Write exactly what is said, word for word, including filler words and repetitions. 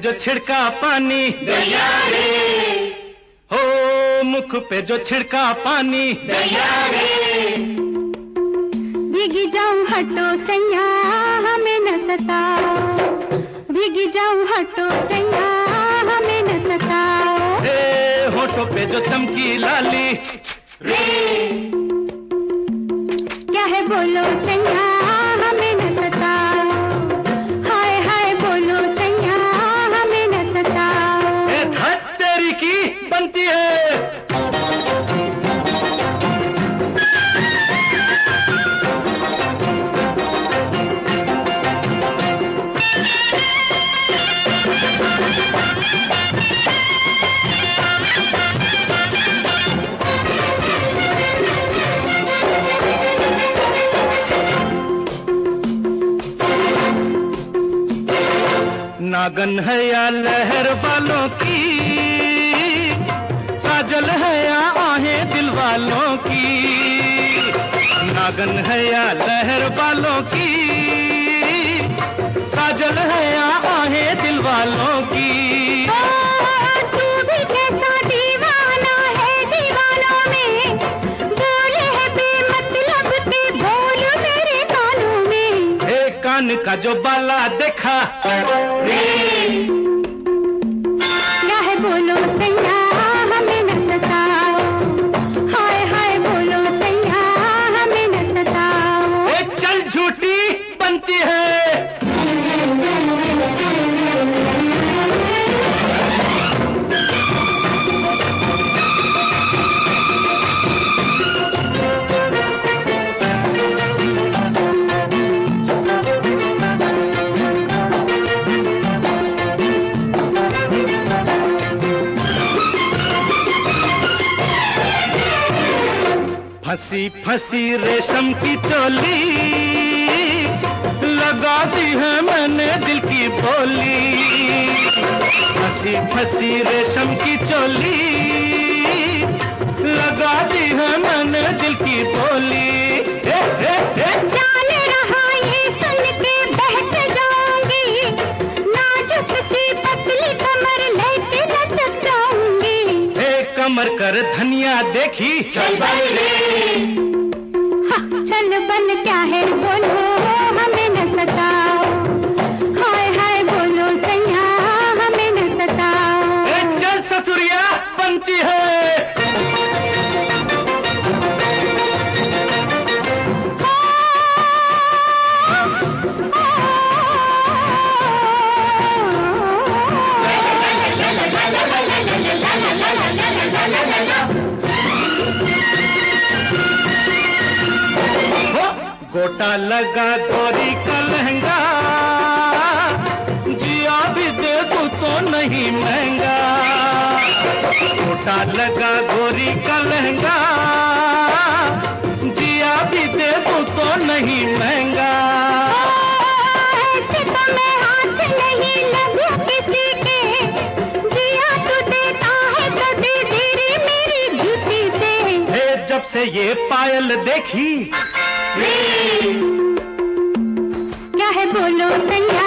जो छिड़का पानी दया रे, हो मुख पे जो छिड़का पानी दया रे। भीगी जाऊं हटो सैया हमें न सताओ, भीगी जाऊं हटो सैया हमें न सताओ। हे होठों पे जो चमकी लाली रे, क्या है बोलो सैया हमें न सताओ, हाय हाय बोलो सैया हमें न सताओ। ए धत तेरी की बनती है। नागन है या लहर वालों की, काजल है या आहें दिल वालों की। नागन है या लहर वालों की, काजल है या आहें दिल वालों की। तू भी कैसा दीवाना है दीवानों में, बोले है बेमतलब के बोल मेरे कानों में। हे कान का जो बाला देखा रे, क्या है बोलो सैया हमें न सताओ, हाय हाय बोलो सैया हमें न सताओ। ए चल झूठी बनती है। फंसी फंसी रेशम की चोली, लगा दी है मैंने दिल की बोली। फंसी फंसी रेशम की चोली, लगा दी है मैंने दिल की बोली। ए, ए, ए। जान रहा ये सुन के बहक जाऊंगी, नाजुक सी पतली कमर लेके लचक जाऊंगी। ए कमर कर धनिया देखी चल बन रे, हाँ, चल बन क्या है बोलो हमें न सताओ, हाय हाय बोलो सैया हमें न सताओ। ए चल ससुरिया बनती है। गोटा लगा गोरी का लहंगा, जिया भी दे तू तो नहीं महंगा। गोटा लगा गोरी का लहंगा, जिया भी दे तू तो नहीं महंगा। ऐसे तो मैं हाथ नहीं लगू किसी के, जिया तू देता है तो दे दे रे मेरी जूती से। हे जब से ये पायल देखी रे, क्या है बोलो सैया